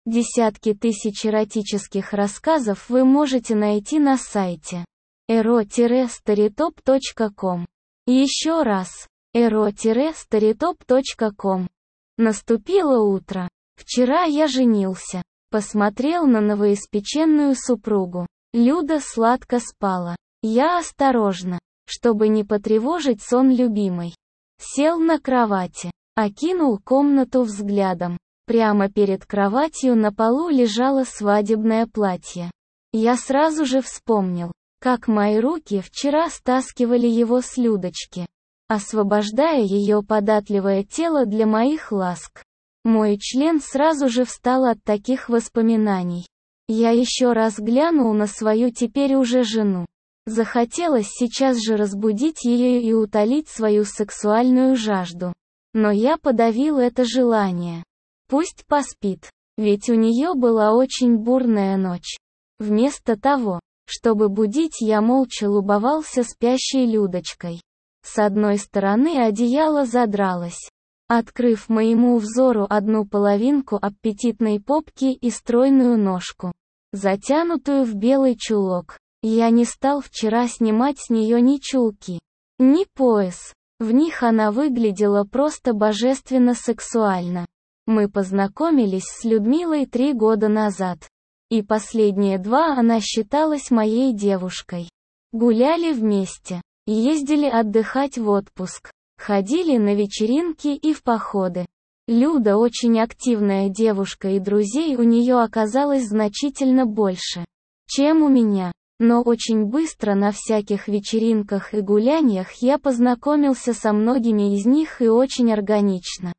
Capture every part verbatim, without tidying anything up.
Десятки тысяч эротических рассказов вы можете найти на сайте эро старитоп точка ком. Еще раз, эро старитоп точка ком. Наступило утро. Вчера я женился. Посмотрел на новоиспеченную супругу. Люда сладко спала. Я осторожно, чтобы не потревожить сон любимой, сел на кровати, окинул комнату взглядом. Прямо перед кроватью на полу лежало свадебное платье. Я сразу же вспомнил, как мои руки вчера стаскивали его с Людочки, освобождая ее податливое тело для моих ласк. Мой член сразу же встал от таких воспоминаний. Я еще раз глянул на свою теперь уже жену. Захотелось сейчас же разбудить ее и утолить свою сексуальную жажду. Но я подавил это желание. Пусть поспит, ведь у нее была очень бурная ночь. Вместо того, чтобы будить, я молча любовался спящей Людочкой. С одной стороны одеяло задралось, открыв моему взору одну половинку аппетитной попки и стройную ножку, затянутую в белый чулок. Я не стал вчера снимать с нее ни чулки, ни пояс. В них она выглядела просто божественно сексуально. Мы познакомились с Людмилой три года назад. И последние два она считалась моей девушкой. Гуляли вместе, ездили отдыхать в отпуск, ходили на вечеринки и в походы. Люда очень активная девушка, и друзей у нее оказалось значительно больше, чем у меня. Но очень быстро на всяких вечеринках и гуляниях я познакомился со многими из них и очень органично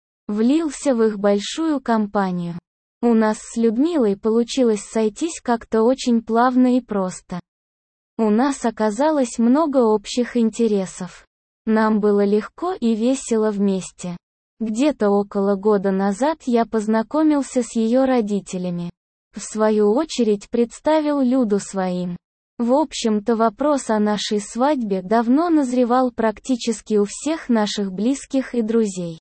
влился в их большую компанию. У нас с Людмилой получилось сойтись как-то очень плавно и просто. У нас оказалось много общих интересов. Нам было легко и весело вместе. Где-то около года назад я познакомился с ее родителями. В свою очередь представил Люду своим. В общем-то, вопрос о нашей свадьбе давно назревал практически у всех наших близких и друзей.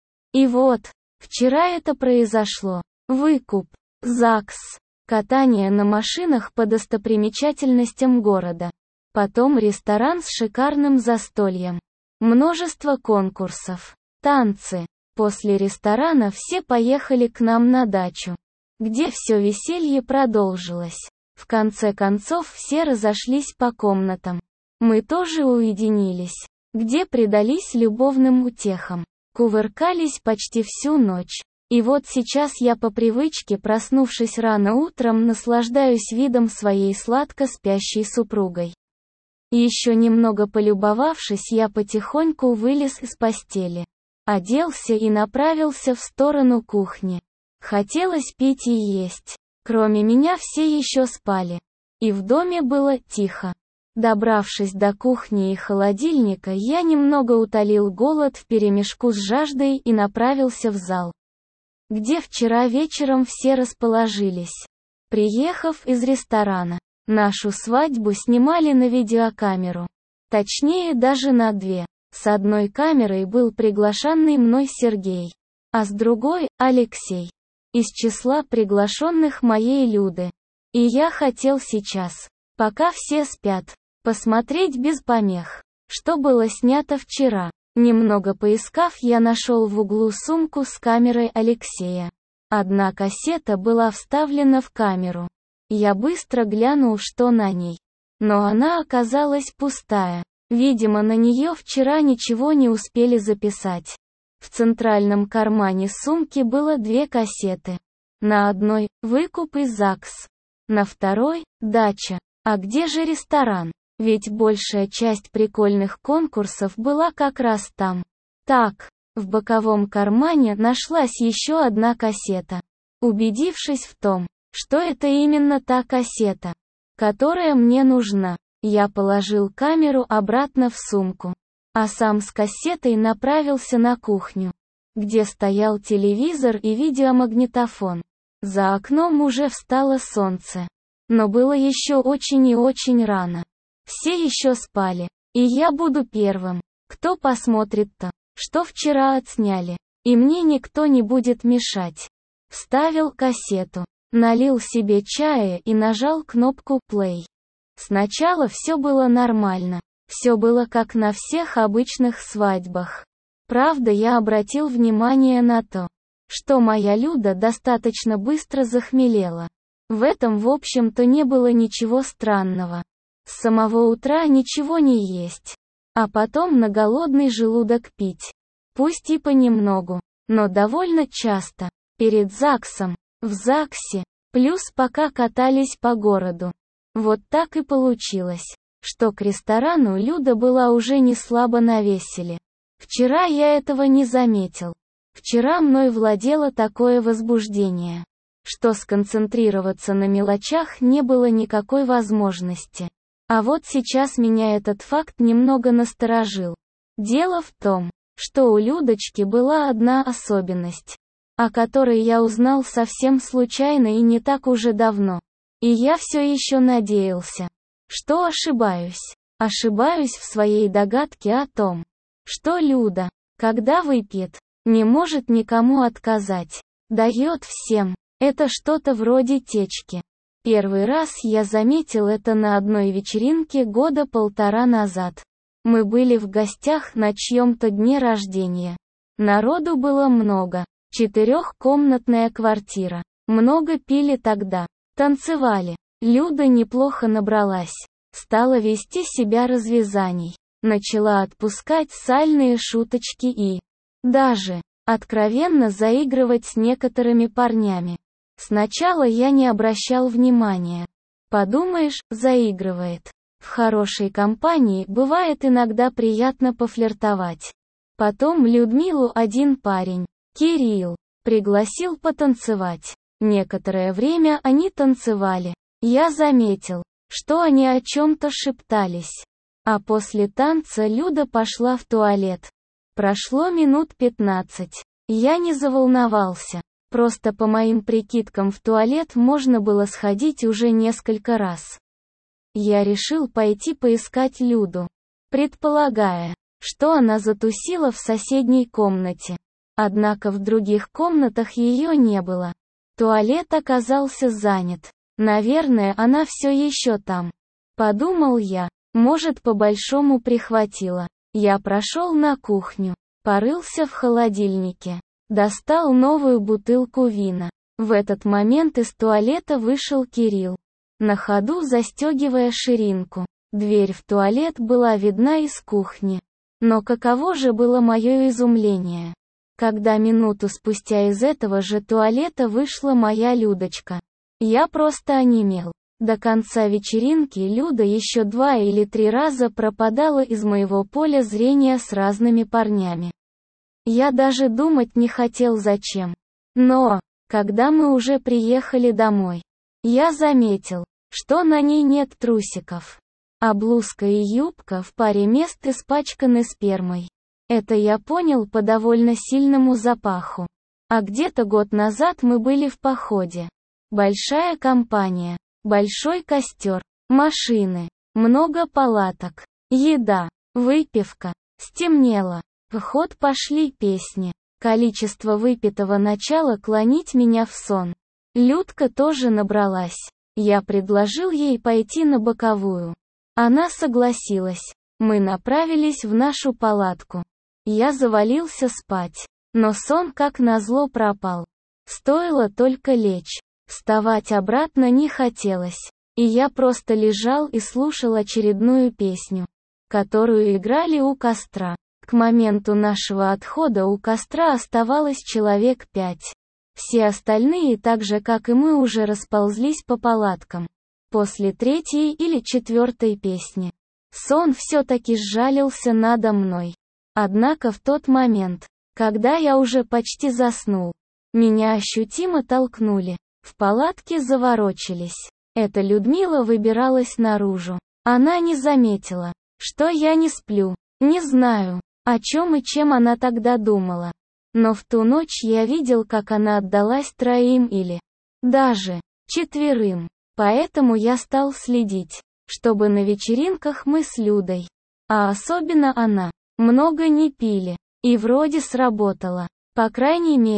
И вот, вчера это произошло. Выкуп, ЗАГС, катание на машинах по достопримечательностям города. Потом ресторан с шикарным застольем. Множество конкурсов, танцы. После ресторана все поехали к нам на дачу, где все веселье продолжилось. В конце концов все разошлись по комнатам. Мы тоже уединились, где предались любовным утехам. Кувыркались почти всю ночь. И вот сейчас я по привычке, проснувшись рано утром, наслаждаюсь видом своей сладко спящей супругой. Еще немного полюбовавшись, я потихоньку вылез из постели, оделся и направился в сторону кухни. Хотелось пить и есть. Кроме меня все еще спали. И в доме было тихо. Добравшись до кухни и холодильника, я немного утолил голод вперемешку с жаждой и направился в зал, где вчера вечером все расположились. Приехав из ресторана, нашу свадьбу снимали на видеокамеру. Точнее, даже на две. С одной камерой был приглашенный мной Сергей, а с другой — Алексей. Из числа приглашенных моей Люды. И я хотел сейчас, пока все спят, посмотреть без помех, что было снято вчера. Немного поискав, я нашел в углу сумку с камерой Алексея. Одна кассета была вставлена в камеру. Я быстро глянул, что на ней. Но она оказалась пустая. Видимо, на нее вчера ничего не успели записать. В центральном кармане сумки было две кассеты. На одной — «Выкуп» из ЗАГС. На второй — «Дача». А где же ресторан? Ведь большая часть прикольных конкурсов была как раз там. Так, в боковом кармане нашлась еще одна кассета. Убедившись в том, что это именно та кассета, которая мне нужна, я положил камеру обратно в сумку, а сам с кассетой направился на кухню, где стоял телевизор и видеомагнитофон. За окном уже встало солнце, но было еще очень и очень рано. Все еще спали, и я буду первым, кто посмотрит то, что вчера отсняли, и мне никто не будет мешать. Вставил кассету, налил себе чая и нажал кнопку play. Сначала все было нормально. Все было как на всех обычных свадьбах. Правда, я обратил внимание на то, что моя Люда достаточно быстро захмелела. В этом, в общем-то, не было ничего странного. С самого утра ничего не есть, а потом на голодный желудок пить. Пусть и понемногу, но довольно часто. Перед ЗАГСом, в ЗАГСе, плюс пока катались по городу. Вот так и получилось, что к ресторану Люда была уже не слабо навеселе. Вчера я этого не заметил. Вчера мной владело такое возбуждение, что сконцентрироваться на мелочах не было никакой возможности. А вот сейчас меня этот факт немного насторожил. Дело в том, что у Людочки была одна особенность, о которой я узнал совсем случайно и не так уже давно. И я все еще надеялся, что ошибаюсь. Ошибаюсь в своей догадке о том, что Люда, когда выпьет, не может никому отказать. Дает всем. Это что-то вроде течки. Первый раз я заметил это на одной вечеринке года полтора назад. Мы были в гостях на чьем-то дне рождения. Народу было много. Четырехкомнатная квартира. Много пили тогда. Танцевали. Люда неплохо набралась. Стала вести себя развязаней. Начала отпускать сальные шуточки и даже откровенно заигрывать с некоторыми парнями. Сначала я не обращал внимания. Подумаешь, заигрывает. В хорошей компании бывает иногда приятно пофлиртовать. Потом Людмилу один парень, Кирилл, пригласил потанцевать. Некоторое время они танцевали. Я заметил, что они о чем-то шептались. А после танца Люда пошла в туалет. Прошло минут пятнадцать. Я не заволновался. Просто по моим прикидкам в туалет можно было сходить уже несколько раз. Я решил пойти поискать Люду, предполагая, что она затусила в соседней комнате. Однако в других комнатах ее не было. Туалет оказался занят. Наверное, она все еще там. Подумал я, может, по-большому прихватила. Я прошел на кухню, порылся в холодильнике. Достал новую бутылку вина. В этот момент из туалета вышел Кирилл, на ходу застегивая ширинку. Дверь в туалет была видна из кухни. Но каково же было мое изумление, когда минуту спустя из этого же туалета вышла моя Людочка. Я просто онемел. До конца вечеринки Люда еще два или три раза пропадала из моего поля зрения с разными парнями. Я даже думать не хотел зачем. Но, когда мы уже приехали домой, я заметил, что на ней нет трусиков. А блузка и юбка в паре мест испачканы спермой. Это я понял по довольно сильному запаху. А где-то год назад мы были в походе. Большая компания, большой костер, машины, много палаток, еда, выпивка. Стемнело. В ход пошли песни. Количество выпитого начало клонить меня в сон. Людка тоже набралась. Я предложил ей пойти на боковую. Она согласилась. Мы направились в нашу палатку. Я завалился спать. Но сон как назло пропал. Стоило только лечь. Вставать обратно не хотелось. И я просто лежал и слушал очередную песню, которую играли у костра. К моменту нашего отхода у костра оставалось человек пять. Все остальные, так же как и мы, уже расползлись по палаткам. После третьей или четвертой песни сон все-таки сжалился надо мной. Однако в тот момент, когда я уже почти заснул, меня ощутимо толкнули. В палатке заворочились. Эта Людмила выбиралась наружу. Она не заметила, что я не сплю. Не знаю, о чем и чем она тогда думала. Но в ту ночь я видел, как она отдалась троим или даже четверым. Поэтому я стал следить, чтобы на вечеринках мы с Людой, а особенно она, много не пили. И вроде сработало. По крайней мере,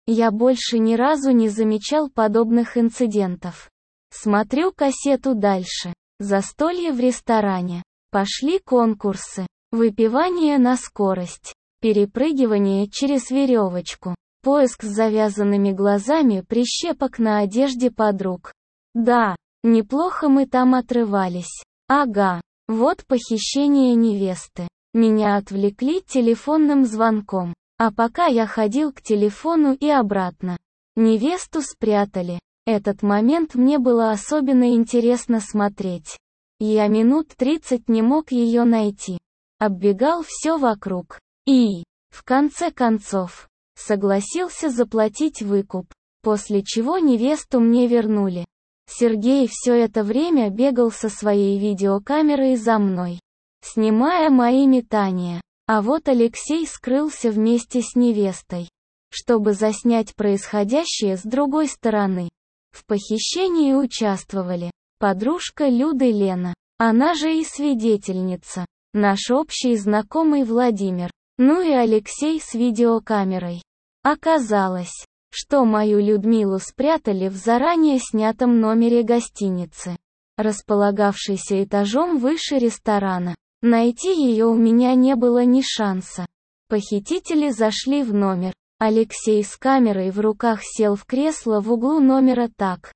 Я больше ни разу не замечал подобных инцидентов. Смотрю кассету дальше. Застолье в ресторане. Пошли конкурсы. Выпивание на скорость. Перепрыгивание через веревочку. Поиск с завязанными глазами прищепок на одежде подруг. Да, неплохо мы там отрывались. Ага, вот похищение невесты. Меня отвлекли телефонным звонком. А пока я ходил к телефону и обратно. Невесту спрятали. Этот момент мне было особенно интересно смотреть. Я минут тридцать не мог ее найти. Оббегал все вокруг. И, в конце концов, согласился заплатить выкуп, после чего невесту мне вернули. Сергей все это время бегал со своей видеокамерой за мной, снимая мои метания. А вот Алексей скрылся вместе с невестой, чтобы заснять происходящее с другой стороны. В похищении участвовали подружка Люды Лена, она же и свидетельница, наш общий знакомый Владимир, ну и Алексей с видеокамерой. Оказалось, что мою Людмилу спрятали в заранее снятом номере гостиницы, располагавшейся этажом выше ресторана. Найти ее у меня не было ни шанса. Похитители зашли в номер. Алексей с камерой в руках сел в кресло в углу номера так,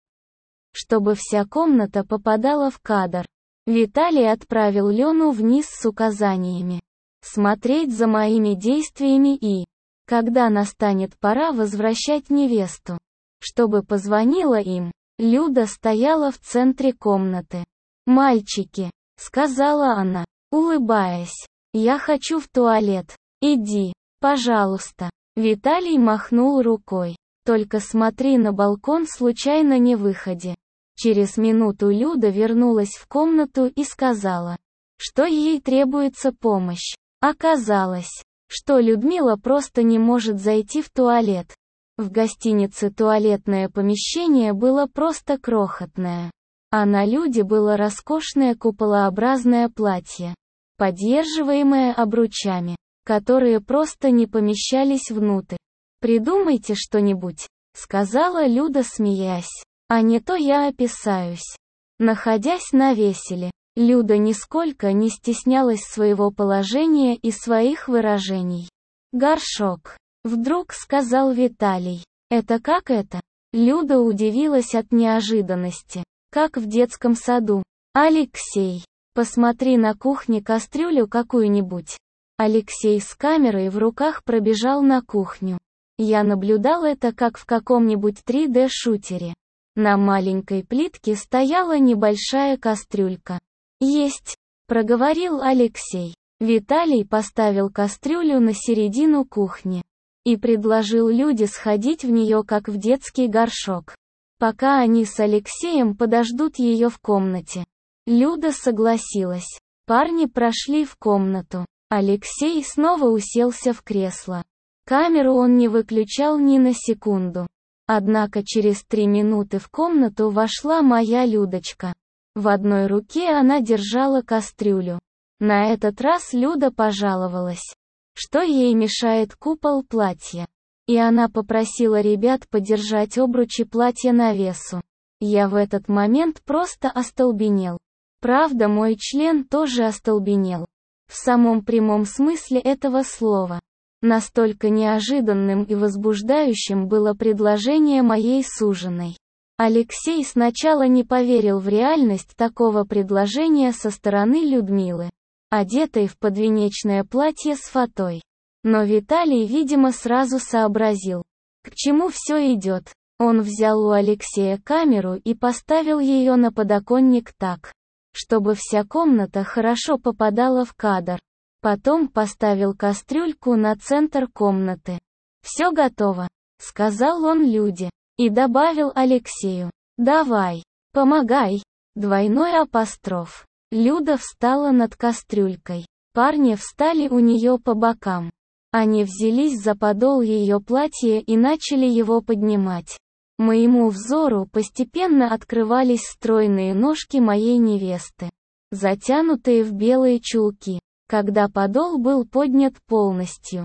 чтобы вся комната попадала в кадр. Виталий отправил Лену вниз с указаниями смотреть за моими действиями и, когда настанет пора возвращать невесту, чтобы позвонила им. Люда стояла в центре комнаты. «Мальчики», — сказала она, улыбаясь, — «я хочу в туалет. Иди, пожалуйста». Виталий махнул рукой. «Только смотри на балкон, случайно не выходи». Через минуту Люда вернулась в комнату и сказала, что ей требуется помощь. Оказалось, что Людмила просто не может зайти в туалет. В гостинице туалетное помещение было просто крохотное. А на Люде было роскошное куполообразное платье, поддерживаемое обручами, которые просто не помещались внутрь. «Придумайте что-нибудь», — сказала Люда, смеясь. «А не то я описаюсь». Находясь на веселе, Люда нисколько не стеснялась своего положения и своих выражений. «Горшок», — вдруг сказал Виталий. «Это как это?» Люда удивилась от неожиданности. «Как в детском саду. Алексей, посмотри на кухне кастрюлю какую-нибудь». Алексей с камерой в руках пробежал на кухню. Я наблюдал это как в каком-нибудь три дэ-шутере. На маленькой плитке стояла небольшая кастрюлька. «Есть», — проговорил Алексей. Виталий поставил кастрюлю на середину кухни и предложил Люде сходить в нее как в детский горшок, пока они с Алексеем подождут ее в комнате. Люда согласилась. Парни прошли в комнату. Алексей снова уселся в кресло. Камеру он не выключал ни на секунду. Однако через три минуты в комнату вошла моя Людочка. В одной руке она держала кастрюлю. На этот раз Люда пожаловалась, что ей мешает купол платья. И она попросила ребят подержать обручи платья на весу. Я в этот момент просто остолбенел. Правда, мой член тоже остолбенел. В самом прямом смысле этого слова. Настолько неожиданным и возбуждающим было предложение моей суженой. Алексей сначала не поверил в реальность такого предложения со стороны Людмилы, одетой в подвенечное платье с фатой. Но Виталий, видимо, сразу сообразил, к чему все идет. Он взял у Алексея камеру и поставил ее на подоконник так, чтобы вся комната хорошо попадала в кадр. Потом поставил кастрюльку на центр комнаты. «Все готово», — сказал он Люде. И добавил Алексею: «Давай, помогай». Двойной апостроф. Люда встала над кастрюлькой. Парни встали у нее по бокам. Они взялись за подол ее платья и начали его поднимать. Моему взору постепенно открывались стройные ножки моей невесты, затянутые в белые чулки. Когда подол был поднят полностью,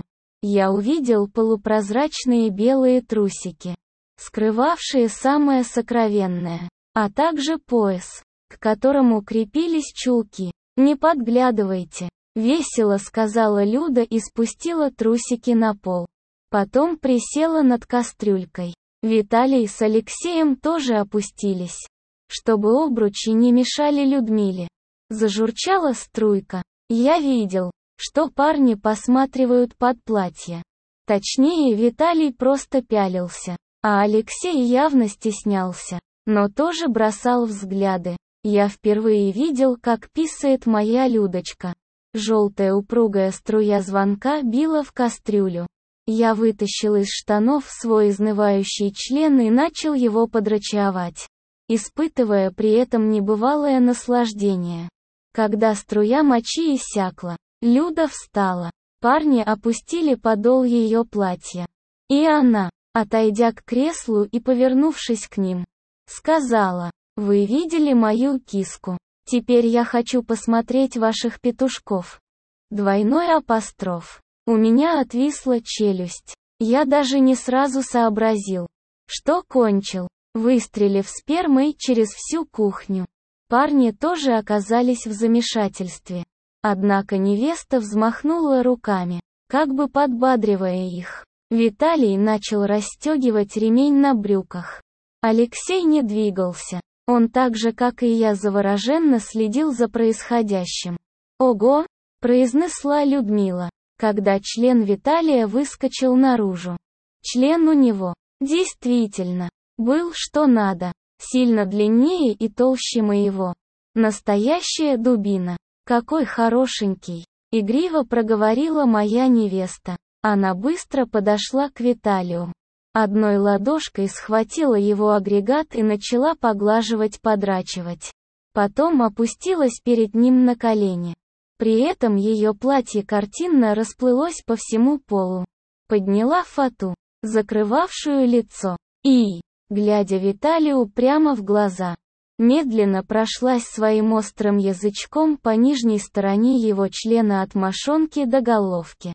я увидел полупрозрачные белые трусики, скрывавшие самое сокровенное, а также пояс, к которому крепились чулки. «Не подглядывайте», — весело сказала Люда и спустила трусики на пол. Потом присела над кастрюлькой. Виталий с Алексеем тоже опустились, чтобы обручи не мешали Людмиле. Зажурчала струйка. Я видел, что парни посматривают под платье. Точнее, Виталий просто пялился, а Алексей явно стеснялся, но тоже бросал взгляды. Я впервые видел, как писает моя Людочка. Желтая упругая струя звонка била в кастрюлю. Я вытащил из штанов свой изнывающий член и начал его подрачевать, испытывая при этом небывалое наслаждение. Когда струя мочи иссякла, Люда встала. Парни опустили подол ее платья. И она, отойдя к креслу и повернувшись к ним, сказала: «Вы видели мою киску? Теперь я хочу посмотреть ваших петушков». Двойной апостроф. У меня отвисла челюсть. Я даже не сразу сообразил, что кончил, выстрелив спермой через всю кухню. Парни тоже оказались в замешательстве. Однако невеста взмахнула руками, как бы подбадривая их. Виталий начал расстегивать ремень на брюках. Алексей не двигался. Он так же, как и я, завороженно следил за происходящим. «Ого!» – произнесла Людмила, когда член Виталия выскочил наружу. Член у него, действительно, был что надо, сильно длиннее и толще моего. Настоящая дубина. «Какой хорошенький!» – игриво проговорила моя невеста. Она быстро подошла к Виталию. Одной ладошкой схватила его агрегат и начала поглаживать-подрачивать. Потом опустилась перед ним на колени. При этом ее платье картинно расплылось по всему полу. Подняла фату, закрывавшую лицо, и, глядя Виталию прямо в глаза, медленно прошлась своим острым язычком по нижней стороне его члена от мошонки до головки.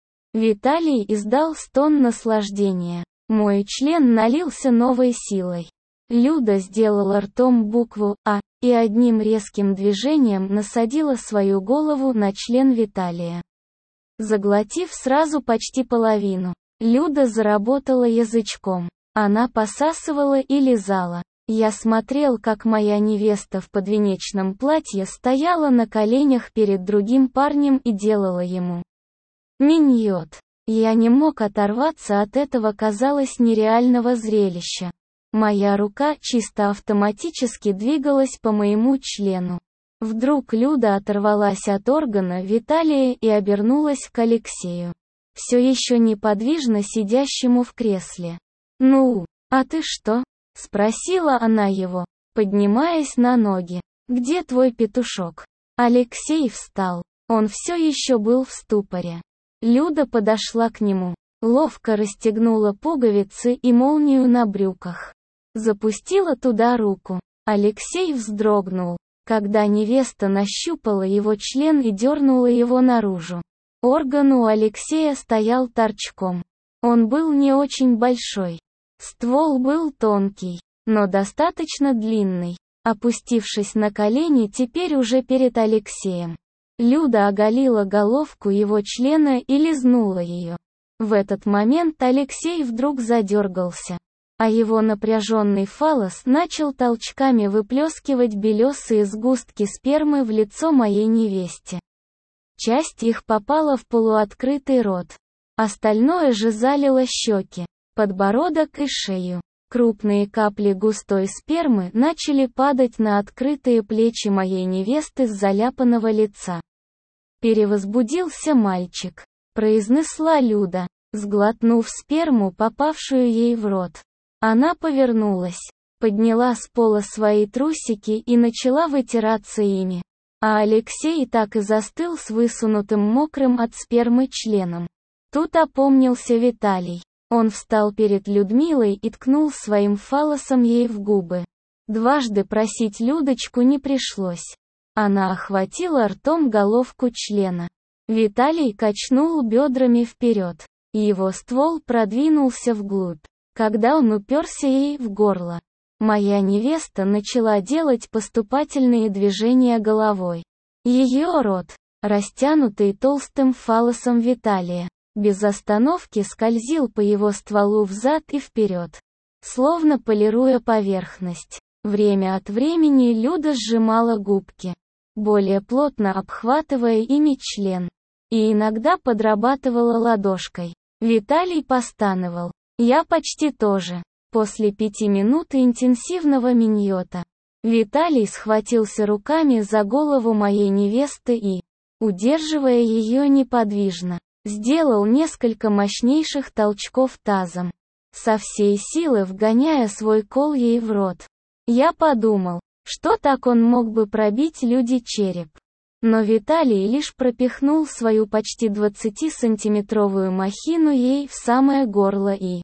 Виталий издал стон наслаждения. Мой член налился новой силой. Люда сделала ртом букву «А» и одним резким движением насадила свою голову на член Виталия. Заглотив сразу почти половину, Люда заработала язычком. Она посасывала и лизала. Я смотрел, как моя невеста в подвенечном платье стояла на коленях перед другим парнем и делала ему миньот. Я не мог оторваться от этого, казалось, нереального зрелища. Моя рука чисто автоматически двигалась по моему члену. Вдруг Люда оторвалась от органа Виталия и обернулась к Алексею, все еще неподвижно сидящему в кресле. «Ну, а ты что?» – спросила она его, поднимаясь на ноги. «Где твой петушок?» Алексей встал. Он все еще был в ступоре. Люда подошла к нему, ловко расстегнула пуговицы и молнию на брюках. Запустила туда руку. Алексей вздрогнул, когда невеста нащупала его член и дернула его наружу. Орган у Алексея стоял торчком. Он был не очень большой. Ствол был тонкий, но достаточно длинный. Опустившись на колени теперь уже перед Алексеем, Люда оголила головку его члена и лизнула ее. В этот момент Алексей вдруг задергался, а его напряженный фаллос начал толчками выплескивать белесые сгустки спермы в лицо моей невесте. Часть их попала в полуоткрытый рот, остальное же залило щеки, подбородок и шею. Крупные капли густой спермы начали падать на открытые плечи моей невесты с заляпанного лица. «Перевозбудился мальчик», — произнесла Люда, сглотнув сперму, попавшую ей в рот. Она повернулась, подняла с пола свои трусики и начала вытираться ими. А Алексей так и застыл с высунутым мокрым от спермы членом. Тут опомнился Виталий. Он встал перед Людмилой и ткнул своим фаллосом ей в губы. Дважды просить Людочку не пришлось. Она охватила ртом головку члена. Виталий качнул бедрами вперед. и его ствол продвинулся вглубь. Когда он уперся ей в горло, моя невеста начала делать поступательные движения головой. Ее рот, растянутый толстым фаллосом Виталия, без остановки скользил по его стволу взад и вперед, словно полируя поверхность. Время от времени Люда сжимала губки, более плотно обхватывая ими член, и иногда подрабатывала ладошкой. Виталий постановал. Я почти тоже. После пяти минут интенсивного миньота, Виталий схватился руками за голову моей невесты и, удерживая ее неподвижно, сделал несколько мощнейших толчков тазом, со всей силы вгоняя свой кол ей в рот. Я подумал, что так он мог бы пробить Люде череп. Но Виталий лишь пропихнул свою почти двадцатисантиметровую махину ей в самое горло и,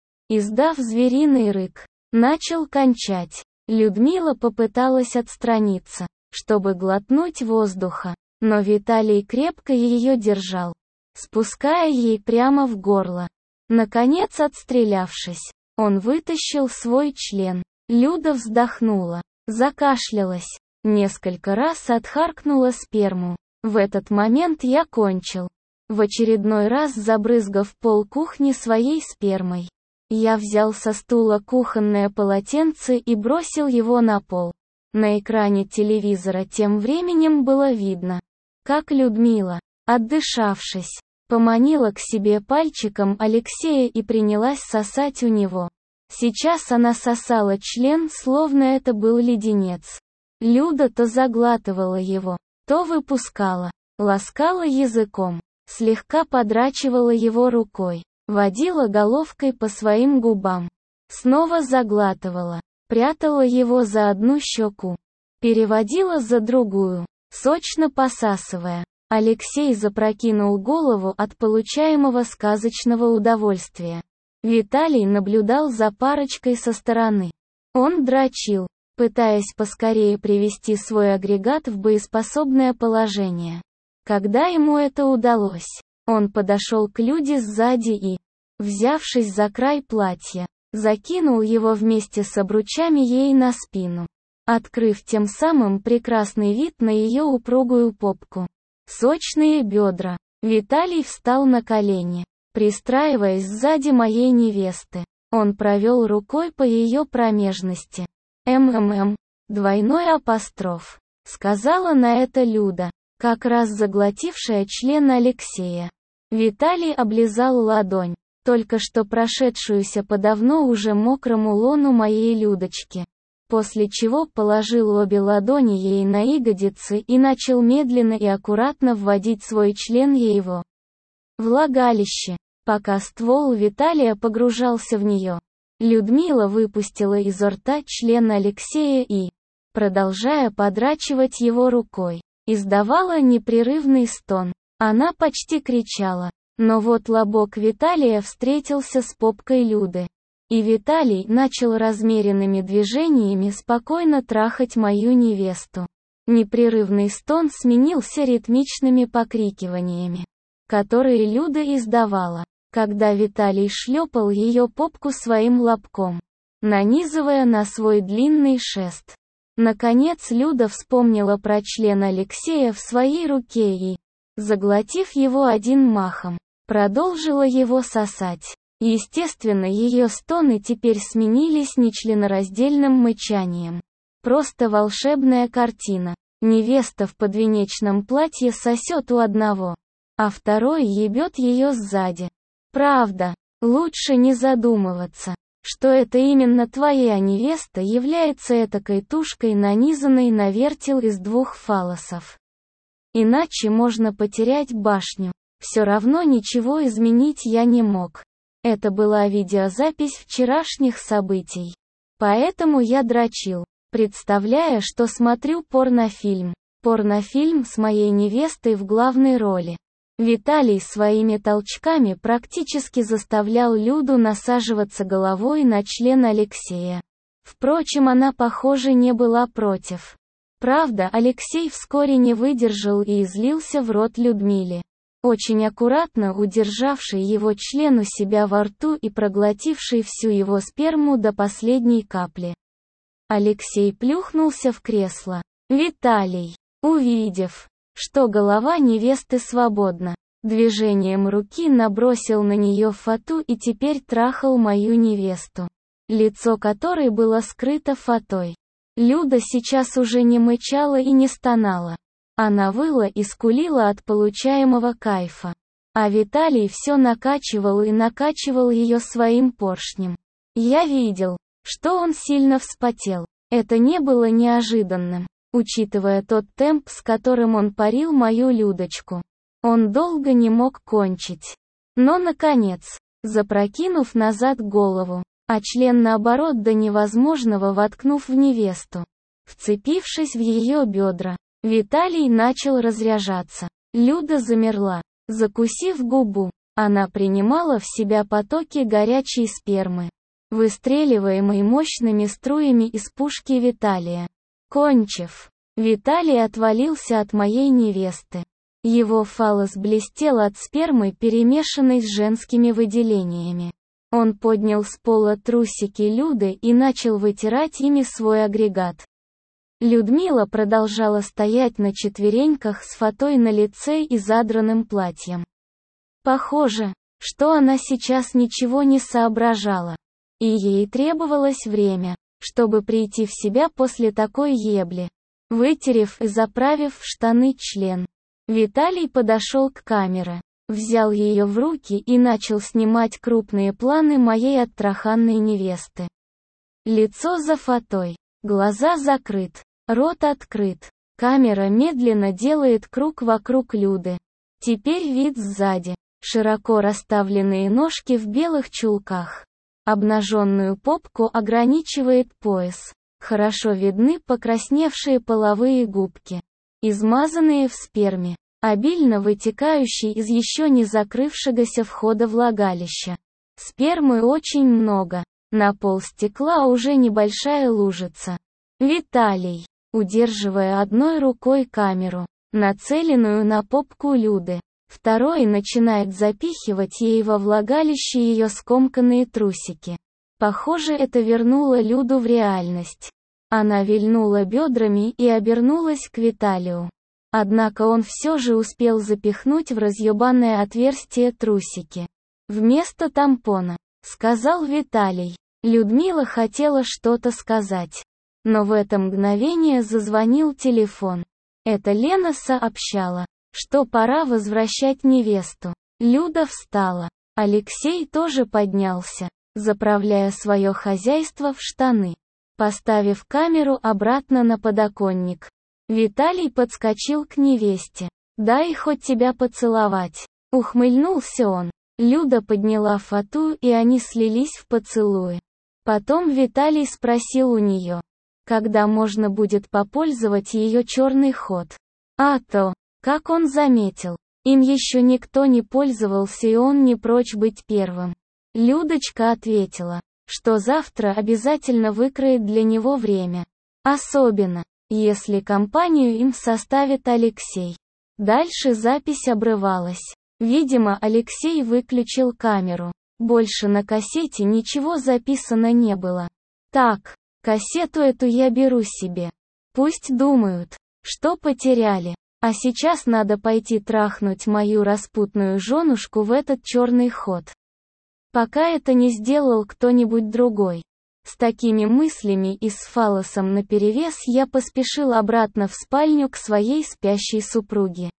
издав звериный рык, начал кончать. Людмила попыталась отстраниться, чтобы глотнуть воздуха, но Виталий крепко ее держал, спуская ей прямо в горло. Наконец, отстрелявшись, он вытащил свой член. Люда вздохнула, закашлялась, несколько раз отхаркнула сперму. В этот момент я кончил, в очередной раз забрызгав пол кухни своей спермой. Я взял со стула кухонное полотенце и бросил его на пол. На экране телевизора тем временем было видно, как Людмила, отдышавшись, поманила к себе пальчиком Алексея и принялась сосать у него. Сейчас она сосала член, словно это был леденец. Люда то заглатывала его, то выпускала, ласкала языком, слегка подрачивала его рукой, водила головкой по своим губам, снова заглатывала, прятала его за одну щеку, переводила за другую, сочно посасывая. Алексей запрокинул голову от получаемого сказочного удовольствия. Виталий наблюдал за парочкой со стороны. Он дрочил, пытаясь поскорее привести свой агрегат в боеспособное положение. Когда ему это удалось, он подошел к Люде сзади и, взявшись за край платья, закинул его вместе с обручами ей на спину, открыв тем самым прекрасный вид на ее упругую попку. Сочные бедра. Виталий встал на колени, пристраиваясь сзади моей невесты. Он провел рукой по ее промежности. «МММ, двойной апостроф», — сказала на это Люда, как раз заглотившая член Алексея. Виталий облизал ладонь, только что прошедшуюся по давно уже мокрому лону моей Людочки, после чего положил обе ладони ей на ягодицы и начал медленно и аккуратно вводить свой член ей его влагалище, пока ствол Виталия погружался в нее. Людмила выпустила изо рта член Алексея и, продолжая подрачивать его рукой, издавала непрерывный стон. Она почти кричала, но вот лобок Виталия встретился с попкой Люды, и Виталий начал размеренными движениями спокойно трахать мою невесту. Непрерывный стон сменился ритмичными покрикиваниями, которые Люда издавала, когда Виталий шлепал ее попку своим лобком, нанизывая на свой длинный шест. Наконец Люда вспомнила про член Алексея в своей руке и, заглотив его один махом, продолжила его сосать. Естественно, ее стоны теперь сменились нечленораздельным мычанием. Просто волшебная картина. Невеста в подвенечном платье сосет у одного, а второй ебет ее сзади. Правда, лучше не задумываться, что это именно твоя невеста является этакой тушкой, нанизанной на вертел из двух фаллосов. Иначе можно потерять башню. Все равно ничего изменить я не мог. Это была видеозапись вчерашних событий. Поэтому я дрочил, представляя, что смотрю порнофильм. Порнофильм с моей невестой в главной роли. Виталий своими толчками практически заставлял Люду насаживаться головой на член Алексея. Впрочем, она, похоже, не была против. Правда, Алексей вскоре не выдержал и излился в рот Людмиле. очень аккуратно удержавший его член у себя во рту и проглотивший всю его сперму до последней капли. Алексей плюхнулся в кресло. Виталий, увидев, что голова невесты свободна, движением руки набросил на нее фату и теперь трахал мою невесту, лицо которой было скрыто фатой. Люда сейчас уже не мычала и не стонала. Она выла и скулила от получаемого кайфа. А Виталий все накачивал и накачивал ее своим поршнем. Я видел, что он сильно вспотел. Это не было неожиданным, учитывая тот темп, с которым он парил мою Людочку. Он долго не мог кончить. Но, наконец, запрокинув назад голову, а член наоборот до невозможного воткнув в невесту, вцепившись в ее бедра, Виталий начал разряжаться. Люда замерла, закусив губу. Она принимала в себя потоки горячей спермы, выстреливаемой мощными струями из пушки Виталия. Кончив, Виталий отвалился от моей невесты. Его фаллос блестел от спермы, перемешанной с женскими выделениями. Он поднял с пола трусики Люды и начал вытирать ими свой агрегат. Людмила продолжала стоять на четвереньках с фатой на лице и задранным платьем. Похоже, что она сейчас ничего не соображала. И ей требовалось время, чтобы прийти в себя после такой ебли. Вытерев и заправив в штаны член, Виталий подошел к камере, взял ее в руки и начал снимать крупные планы моей оттраханной невесты. Лицо за фатой, глаза закрыт, рот открыт. Камера медленно делает круг вокруг Люды. Теперь вид сзади. Широко расставленные ножки в белых чулках. Обнаженную попку ограничивает пояс. Хорошо видны покрасневшие половые губки, измазанные в сперме, обильно вытекающей из еще не закрывшегося входа влагалища. Спермы очень много. На пол стекла уже небольшая лужица. Виталий, удерживая одной рукой камеру, нацеленную на попку Люды, второй начинает запихивать ей во влагалище ее скомканные трусики. Похоже, это вернуло Люду в реальность. Она вильнула бедрами и обернулась к Виталию. Однако он все же успел запихнуть в разъебанное отверстие трусики. «Вместо тампона», — сказал Виталий. Людмила хотела что-то сказать. Но в это мгновение зазвонил телефон. Это Лена сообщала, что пора возвращать невесту. Люда встала. Алексей тоже поднялся, заправляя свое хозяйство в штаны. Поставив камеру обратно на подоконник, Виталий подскочил к невесте. «Дай хоть тебя поцеловать», — ухмыльнулся он. Люда подняла фату, и они слились в поцелуи. Потом Виталий спросил у нее, когда можно будет попользовать ее черный ход. А то, как он заметил, им еще никто не пользовался, и он не прочь быть первым. Людочка ответила, что завтра обязательно выкроет для него время. Особенно, если компанию им составит Алексей. Дальше запись обрывалась. Видимо, Алексей выключил камеру. Больше на кассете ничего записано не было. Так, кассету эту я беру себе. Пусть думают, что потеряли. А сейчас надо пойти трахнуть мою распутную женушку в этот черный ход. Пока это не сделал кто-нибудь другой. С такими мыслями и с фаллосом наперевес я поспешил обратно в спальню к своей спящей супруге.